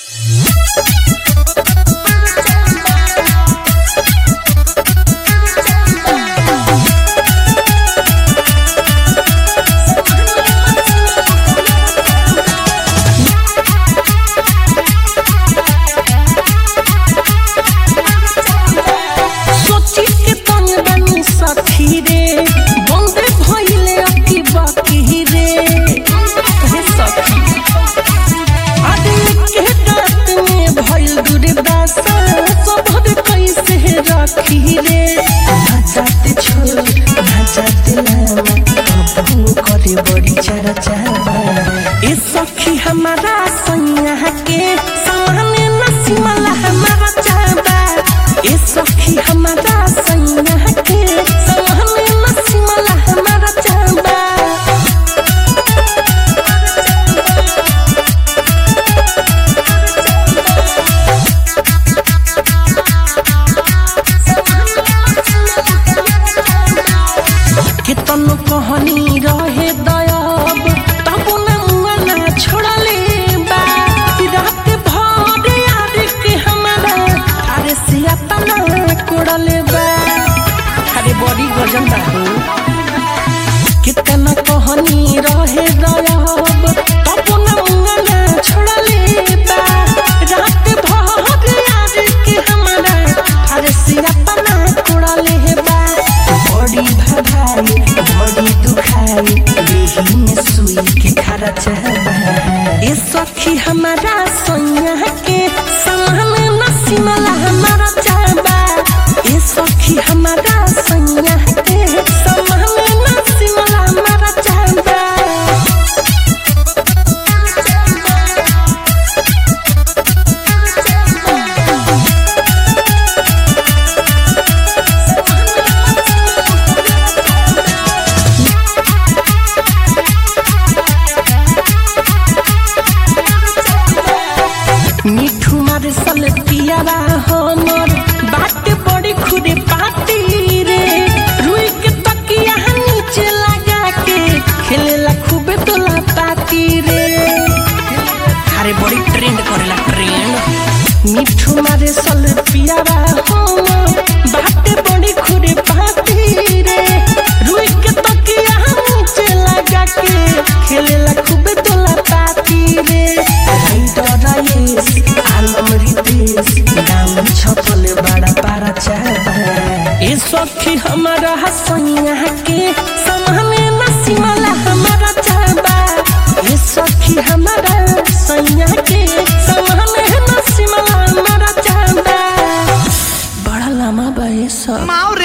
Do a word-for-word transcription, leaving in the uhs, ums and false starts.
बड़ी चर्चा ए सखी हमारा सैया के सामने नसीमला हमारा चाबा ए सखी हमारा सैया के सामने नसीमला हमारा चाबा कितनो कहानी रहे दयाब तब न मुआ ना छोड़ले बा रात भर यार के हमारा अरे सिया तना कोड़ले बा अरे बड़ी गजन बा हो कितना कहानी रहे दयाब तब न मुआ ना छोड़ले बा रात भर यार के हमारा अरे सिया तना कोड़ले बा बड़ी भाई बड़ी दुखाई लेही में सुई के खरा चाहबा ए सखी हमारा सैया के सामने नसीमला हमारा चाहबा ए सखी हमारा सैया के सामने नसीमला हमारा चाहबा मिठू मारे सल पियावा हमर बात बड़ी खुदे पाती रे रुई के तकिया नीचे लगा के खेलेला खूबे तोला पाती रे अरे बड़ी ट्रेंड करेला ट्रेंड मिठू मारे सल पियावा हमर बात बड़ी खुदे पाती रे रुई के तकिया नीचे लगा के खेलेला खूबे तोला पाती रे नाम छपल बड़ा पारा चाहबा ए सखी हमारा सैया के सामने नसीमला हमारा चाहबा ए सखी हमारा सैया के सामने नसीमला हमारा चाहबा बड़ा लम्बा बा ये सब।